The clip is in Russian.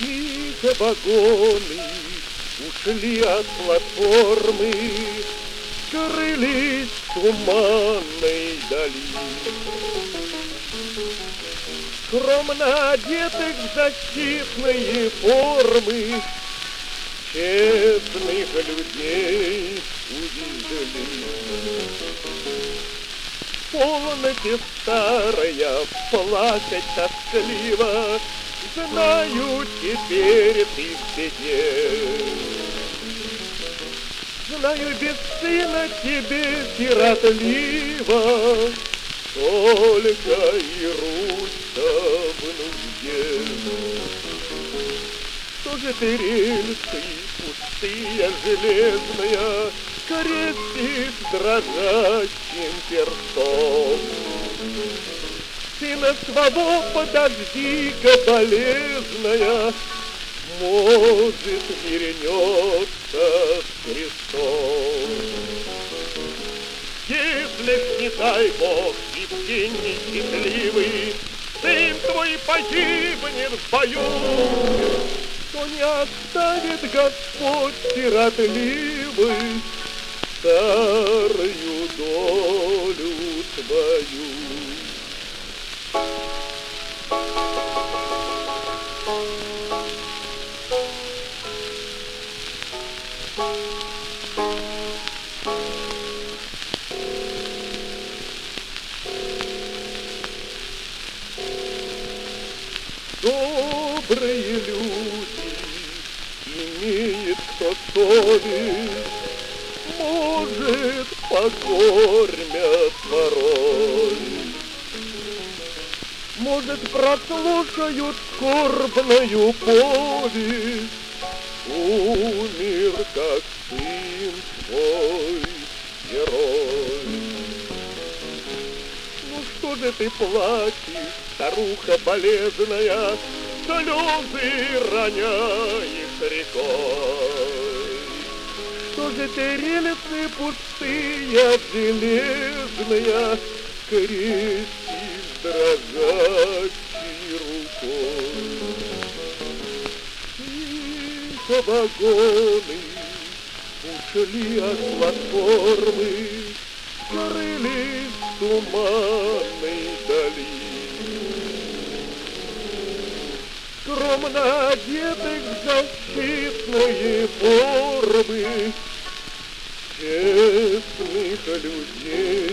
Тихо вагоны ушли от платформы, скрылись в туманной дали. Скромно одетых в защитные формы честных людей увидели. В полноте старая плакать тоскливо, знаю, теперь ты в беде. Знаю, без сына тебе сиротливо, только и Русь-то в нужде. Что же ты, рельсы пустые, железная, крестит дрожащим перстом? Ты на свободу подожди-ка, болезная, может, вернется с крестом. Если, не дай Бог, и в день несчастливый сын твой погибнет в бою, то не оставит Господь сиротливый старую долю твою. Добрые люди, имеет кто совесть, может, покормят порой. Может, прослушают скорбную повесть, умер, как сын твой герой. Ну что же ты плачешь, старуха болезная, слезы роняешь рекой? Что же ты, рельсы пустые, железная, крестишь дрожащей рукой? Тихо вагоны ушли от платформы, скрылись в туманной дали. Скромно одетых в защитные формы честных людей